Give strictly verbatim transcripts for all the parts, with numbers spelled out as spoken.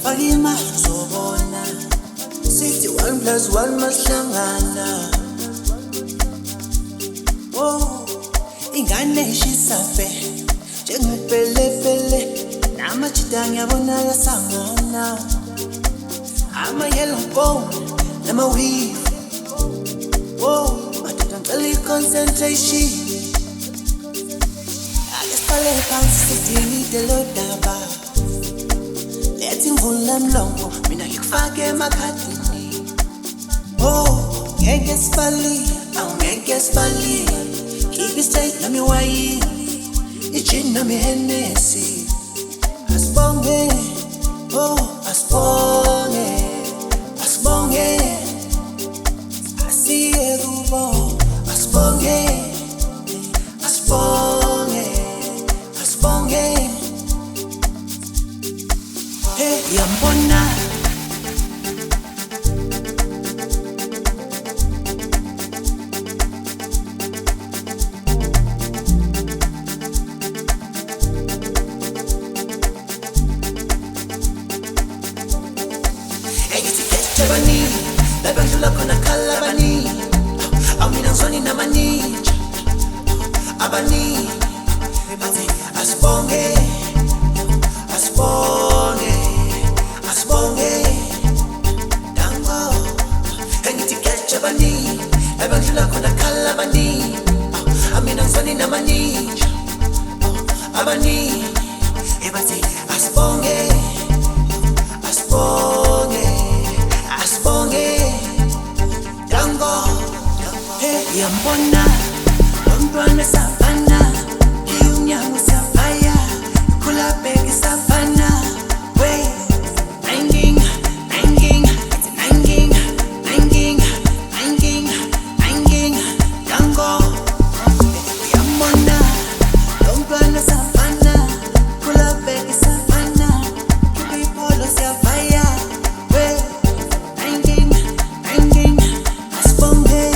Fakima uzobona sithi one plus one masihlangana. Oh, ingane ishisafe njengepelepele namajida ngiyabona yasangana. Ama yellow bone nama weave. Oh, madoda ngicela concentration. Ake siqale phansi sidingide lo daba. Lethi ngivula mlomo mina ngikufake emakhadini. Oh, ngeke sibali, awungeke sibali. Keep it straight nami wine, igin nami Hennessy. Asibonge, oh asibonge, asibonge. Asiye kubo, asibonge, asibonge, asibonge. Hey, yambona. Jabani, la bandula kona kalabani. Amina zoni na manija. Abani, asibonge, asibonge, asibonge. Dango, engithi jabani, la bandula kona kalabani. Amina zoni na manija. Abani, ebati asibonge, asibonge. Yambona, Londwana savana, Kiyunyangu savaya, Kulabegi savana, way, nanging, nanging, nanging, nanging, nanging, nanging, yango. Yambona, Londwana savana, Kulabegi savana, Kipipolo savaya, way, nanging, nanging, asibonge.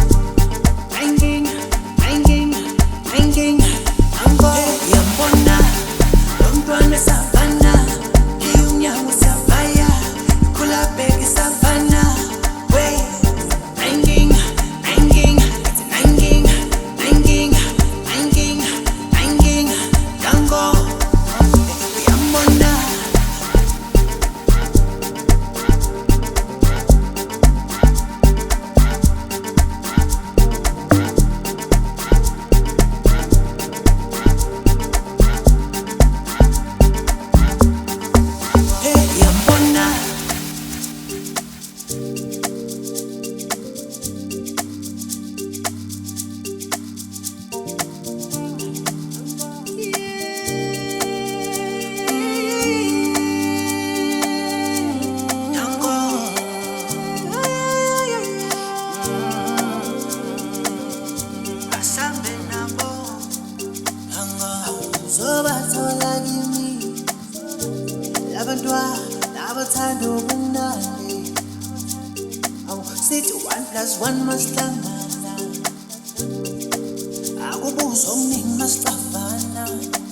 Zobathola kimi labantwana labathanda ubunandi. Awu sithi one plus one masihlangana. Akubuzwa okuningi masicabana.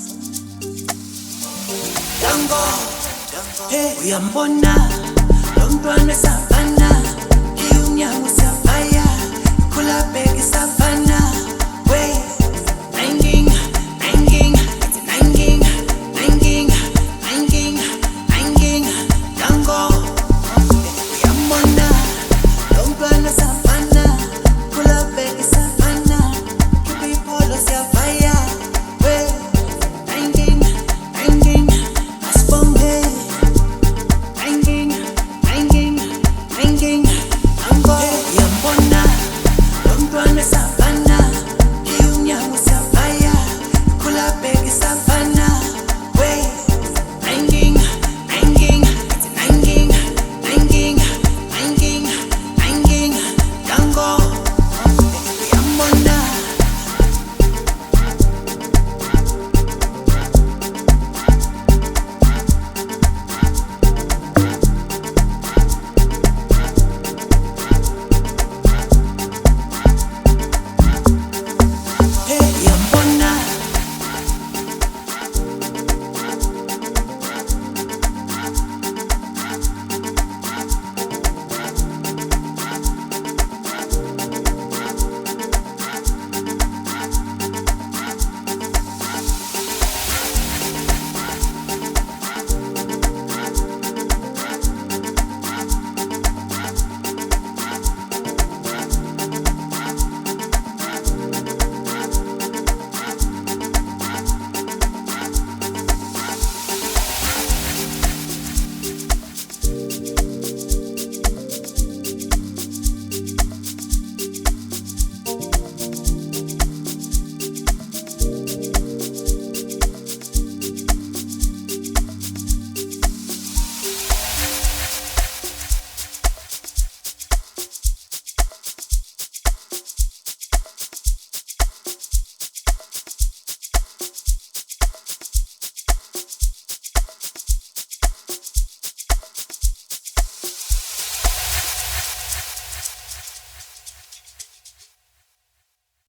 Dango, hey uyambona lo mntwana savana, Kiyunyangu savaya, Kulabegi savana.